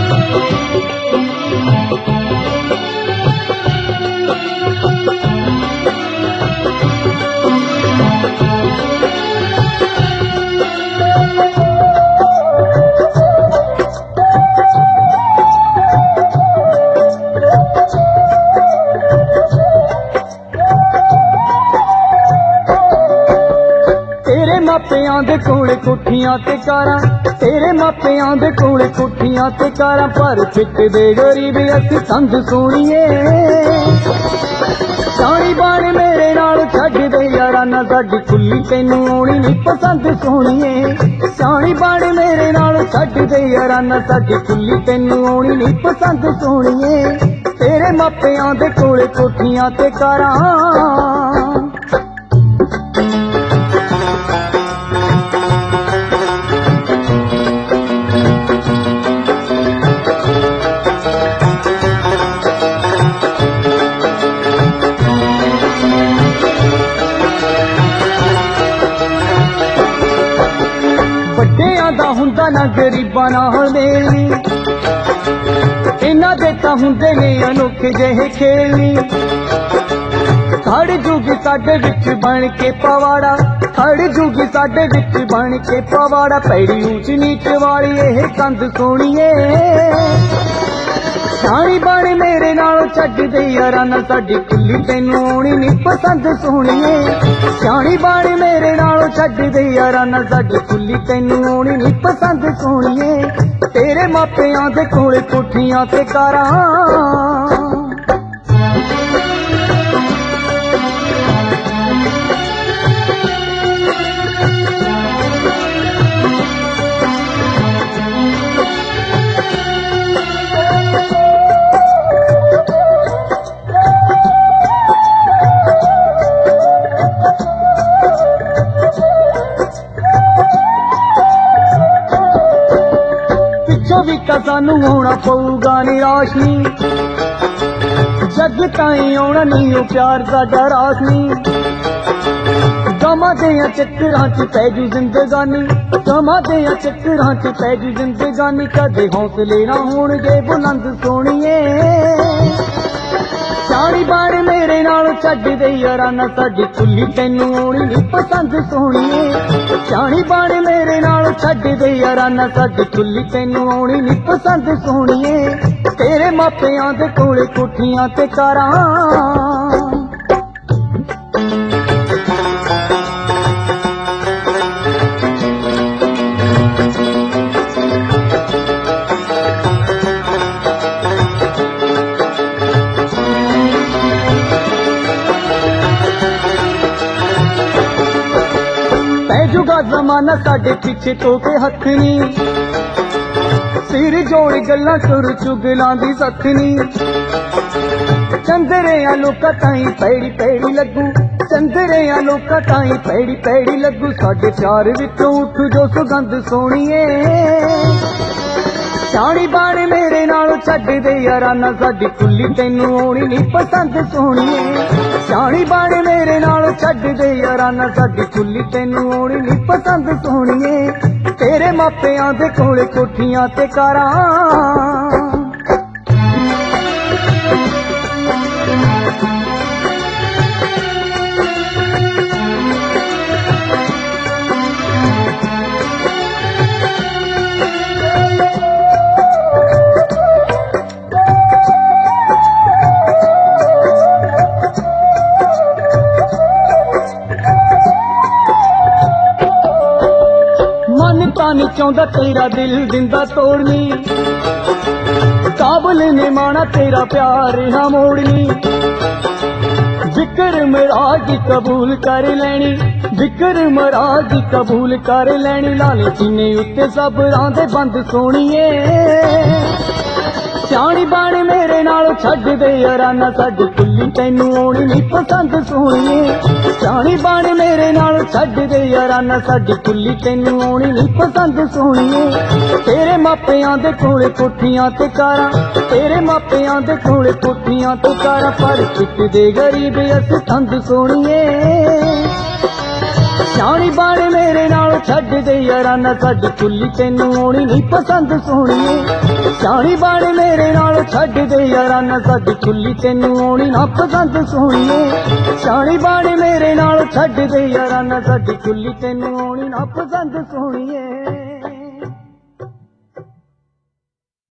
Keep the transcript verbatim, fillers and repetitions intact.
मापियां दे कोले कोठियां ते कारां, तेरे मापियां दे कोले कोठियां ते कारां, पर फिटदे गरीब असीं संग सोणीए। शानी बाण मेरे नाल छड्ड दे याराना, साडी खुली तैनूं आउणी नहीं पसंद सोणीए। शानी बाण मेरे नाल छड्ड दे याराना, साडी खुली तैनूं आउणी नहीं पसंद सोणीए। तेरे मापियां दे कोले कोठियां ते कारां, दा हुंदा ना गरीबां नाल मेल, इन्हां दे तां हुंदे ने अनोखे जेहे खेल। खड़ जूगी साडे विच बन के पवाड़ा, खड़ जूगी साडे विच बन के पवाड़ा, पैड़ी ऊंच नीच वाली एह कंध सोणीए। शानी बाण मेरे नाल छड्ड दे याराना, साडी खुली तैनूं आउणी नहीं पसंद सोणीए। शानी बाण मेरे नाल छड्ड दे याराना, साडी खुली तैनूं आउणी नहीं पसंद सोणीए। तेरे मापियां दे कोले कोठियां ते कारां, सानू होना पऊगा निराश नी, जग ताईं आउणा नहीं ओ प्यार साडा रास नी। गमां दियां चक्करां च पै जू जिंदगानी, गमां दियां चक्करां च पै जू जिंदगानी, कदे हौसले ना होणगे बुलंद सोणीए। शानी बाण मेरे नाल छड्ड दे याराना, साडी खुली तैनूं आउणी नहीं पसंद सोणीए। शानी बाण मेरे नाल छड्ड दे याराना, साडी खुली तैनूं आउणी नहीं पसंद सोणीए। तेरे मापियां दे कोले कोठियां ते कारां, जुगा जमाना साडे पीछे तो के हथ नी, सिर जोड़ गल्लां तुर चुगलां दी सख नी। चंदरियां लोकां ताईं पैड़ी पैड़ी लगू, चंदरियां लोकां ताईं पैड़ी पैड़ी लगू, साडे प्यार विचों उठ जो सुगंध सोणीए। शानी बाण मेरे नाल छड्ड दे याराना, साडी खुली तैनूं आउणी नहीं पसंद सोणीए। शानी बाण मेरे नाल छड्ड दे याराना, साडी खुली तैनूं आउणी नहीं पसंद सोणीए। तेरे मापियां दे कोले कोठियां ते कारां, नहीं चाहता तेरा दिल दिंदा तोड़नी, काबल ने माना तेरा प्यार हा मोड़नी। जिक्र मराज कबूल कर लैनी, जिक्र मराज कबूल कर लैनी, लाले सीने उत्ते सब रांदे बंद सोणीए। शानी बाण मेरे नाल छड्ड दे याराना, साडी खुली तैनूं आउणी नहीं पसंद सोणीए। शानी बाण मेरे नाल छड्ड दे याराना, साडी खुली तैनूं आउणी नहीं पसंद सोणीए। तेरे मापियां दे कोले कोठियां ते कारां, तेरे मापियां दे कोले कोठियां ते कारां, पर पिटदे गरीब असीं संग सोणीए। शानी बाण मेरे नाल छड्ड दे याराना, साडी खुली तैनूं आउणी नहीं पसंद सोणीए। ਸਿਆਣੀ ਬਣ ਮੇਰੇ ਨਾਲ ਛੱਡ ਦੇ ਯਾਰਾਨਾ ਸਾਡੀ ਕੁੱਲੀ ਤੈਨੂੰ ਆਉਣੀ ਨਾ ਪਸੰਦ ਸੋਹਣੀਏ ਸਿਆਣੀ ਬਣ ਮੇਰੇ ਨਾਲ ਛੱਡ ਦੇ ਯਾਰਾਨਾ ਸਾਡੀ ਕੁੱਲੀ ਤੈਨੂੰ ਆਉਣੀ ਨਾ ਪਸੰਦ ਸੋਹਣੀਏ